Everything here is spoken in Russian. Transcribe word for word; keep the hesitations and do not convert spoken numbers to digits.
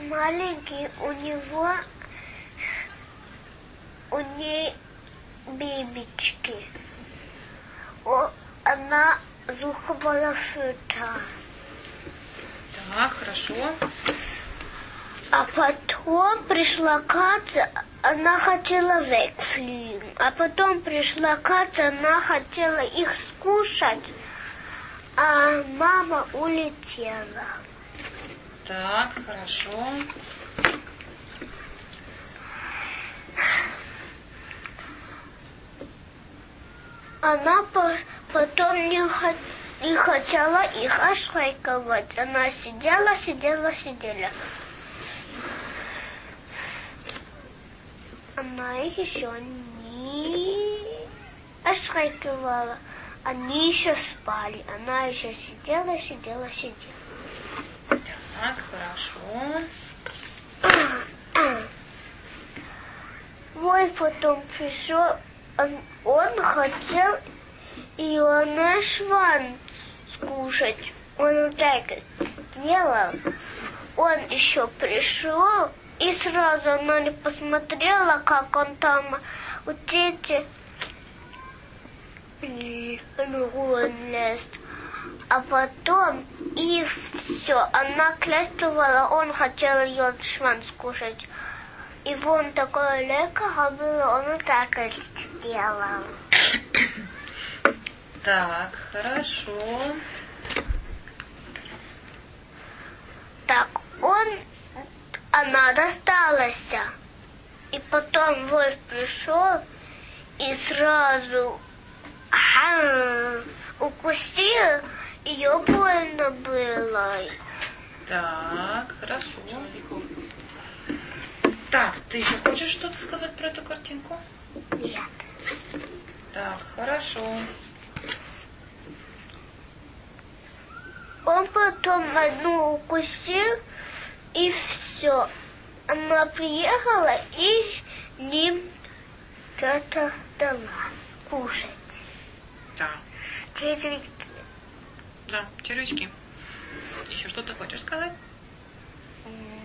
маленький, у него, у ней бибички. О, она зуховала фюта. Так, хорошо. А потом пришла Катя, она хотела векфлюген. А потом пришла Катя, она хотела их скушать, а мама улетела. Так, хорошо. Она по- потом не, хот- не хотела их ошайковать. Она сидела, сидела, сидела. Она их еще не ошайковала. Они еще спали. Она еще сидела, сидела, сидела. Так, хорошо. Вот потом пришел, он, он хотел ее шванц скушать. Он вот так сделал. Он еще пришел, и сразу она не посмотрела, как он там у тети лезет. А потом и все, она клятвовала, он хотел ее шванц скушать. И вон такое лекарь было, он вот так сделал. Так, хорошо. Так, он, она досталась. И потом вождь пришел и сразу ага, укусил, ее больно было. Так, хорошо. Так, ты еще хочешь что-то сказать про эту картинку? Нет. Так, хорошо. Он потом одну укусил, и все. Она приехала и ним что-то дала кушать. Да. Червяки. Да, червячки. Еще что ты хочешь сказать? М,